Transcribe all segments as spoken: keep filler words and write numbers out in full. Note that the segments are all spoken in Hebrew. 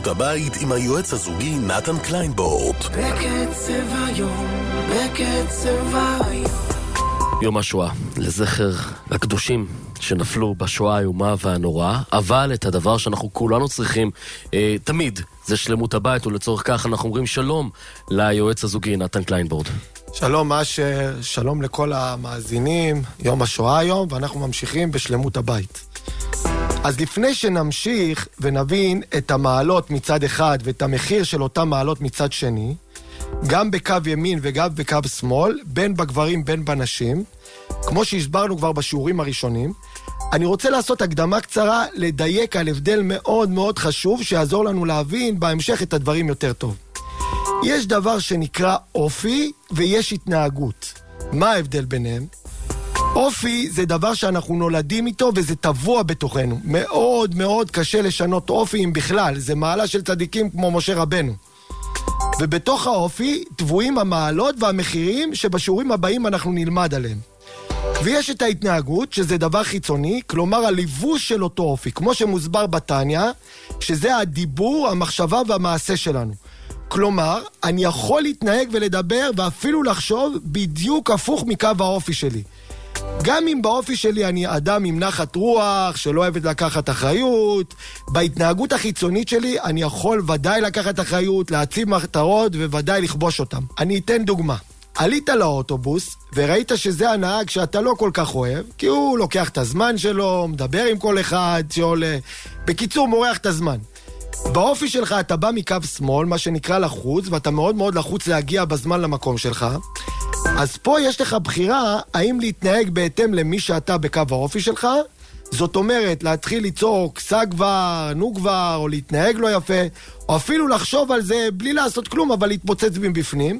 שלמות הבית עם היועץ הזוגי נתן קליינבורד. בקצב היום, בקצב היום. יום השואה, לזכר הקדושים שנפלו בשואה האיומה והנוראה, אבל את הדבר שאנחנו כולנו צריכים אה, תמיד, זה שלמות הבית, ולצורך כך אנחנו אומרים שלום ליועץ הזוגי נתן קליינבורד. שלום אשר, שלום לכל המאזינים, יום השואה היום, ואנחנו ממשיכים בשלמות הבית. אז לפני שנמשיך ונבין את המעלות מצד אחד ואת המחיר של אותם מעלות מצד שני, גם בקו ימין וגם בקו שמאל, בין בגברים בין בנשים, כמו שהסברנו כבר בשיעורים הראשונים, אני רוצה לעשות הקדמה קצרה לדייק על הבדל מאוד מאוד חשוב שיעזור לנו להבין בהמשך את הדברים יותר טוב. יש דבר שנקרא אופי ויש התנהגות. מה ההבדל ביניהם? אופי זה דבר שאנחנו נולדים איתו וזה טבוע בתוכנו. מאוד מאוד קשה לשנות אופי אם בכלל. זה מעלה של צדיקים כמו משה רבנו. ובתוך האופי טבועים המעלות והמחירים שבשיעורים הבאים אנחנו נלמד עליהם. ויש את ההתנהגות שזה דבר חיצוני, כלומר הליבוש של אותו אופי, כמו שמוסבר בתניה, שזה הדיבור, המחשבה והמעשה שלנו. כלומר, אני יכול להתנהג ולדבר ואפילו לחשוב בדיוק הפוך מקו האופי שלי. גם אם באופי שלי אני אדם עם נחת רוח, שלא אוהבת לקחת אחריות, בהתנהגות החיצונית שלי אני יכול ודאי לקחת אחריות, להציב מטרות וודאי לכבוש אותם. אני אתן דוגמה. עלית לאוטובוס וראית שזה הנהג שאתה לא כל כך אוהב, כי הוא לוקח את הזמן שלו, מדבר עם כל אחד שעולה, בקיצור מורח את הזמן. באופי שלך אתה בא מקו שמאל, מה שנקרא לחוץ, ואתה מאוד מאוד לחוץ להגיע בזמן למקום שלך. אז פה יש לך בחירה האם להתנהג בהתאם למי שאתה בקו האופי שלך, זאת אומרת להתחיל לצעוק סע כבר, נו כבר, או להתנהג לא יפה, או אפילו לחשוב על זה בלי לעשות כלום אבל להתפוצץ מבפנים,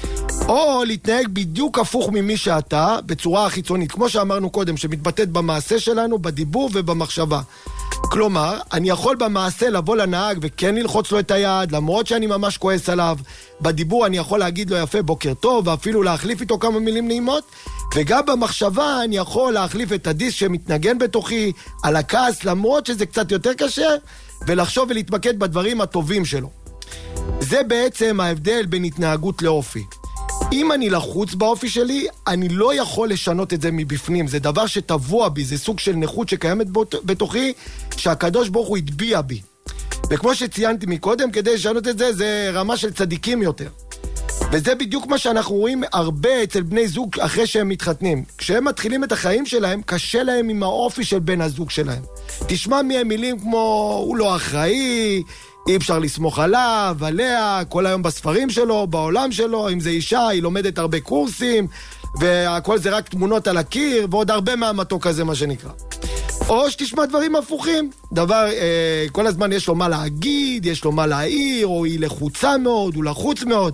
או להתנהג בדיוק הפוך ממי שאתה בצורה החיצונית, כמו שאמרנו קודם, שמתבטאת במעשה שלנו, בדיבור ובמחשבה. כלומר, אני יכול במעשה לבוא לנהג וכן ללחוץ לו את היד, למרות שאני ממש כועס עליו. בדיבור אני יכול להגיד לו יפה בוקר טוב, ואפילו להחליף איתו כמה מילים נעימות. וגם במחשבה אני יכול להחליף את הדיס שמתנגן בתוכי על הכעס, למרות שזה קצת יותר קשה, ולחשוב ולהתמקד בדברים הטובים שלו. זה בעצם ההבדל בין התנהגות לאופי. אם אני לחוץ באופי שלי, אני לא יכול לשנות את זה מבפנים. זה דבר שטבוע בי, זה סוג של נכות שקיימת בתוכי, שהקדוש ברוך הוא הטביע בי. וכמו שציינתי מקודם, כדי לשנות את זה, זה רמה של צדיקים יותר. וזה בדיוק מה שאנחנו רואים הרבה אצל בני זוג אחרי שהם מתחתנים. כשהם מתחילים את החיים שלהם, קשה להם עם האופי של בן הזוג שלהם. תשמע מהם מילים כמו, הוא לא אחראי, אי אפשר לסמוך עליו, עליה, כל היום בספרים שלו, בעולם שלו, אם זה אישה, היא לומדת הרבה קורסים, והכל זה רק תמונות על הקיר, ועוד הרבה מהמתוק הזה, מה שנקרא. או שתשמע דברים הפוכים, דבר, אה, כל הזמן יש לו מה להגיד, יש לו מה להעיר, או היא לחוצה מאוד, הוא לחוץ מאוד.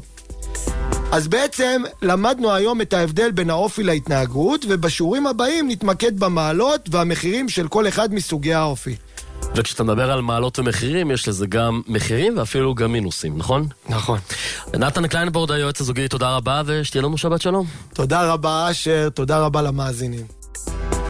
אז בעצם למדנו היום את ההבדל בין האופי להתנהגות, ובשיעורים הבאים נתמקד במעלות והמחירים של כל אחד מסוגי האופי. וכשאתה מדבר על מעלות ומחירים, יש לזה גם מחירים ואפילו גם מינוסים, נכון? נכון. נתן קליינבורד, היועץ הזוגי, תודה רבה, ושתהיה לנו שבת שלום. תודה רבה אשר, תודה רבה למאזינים.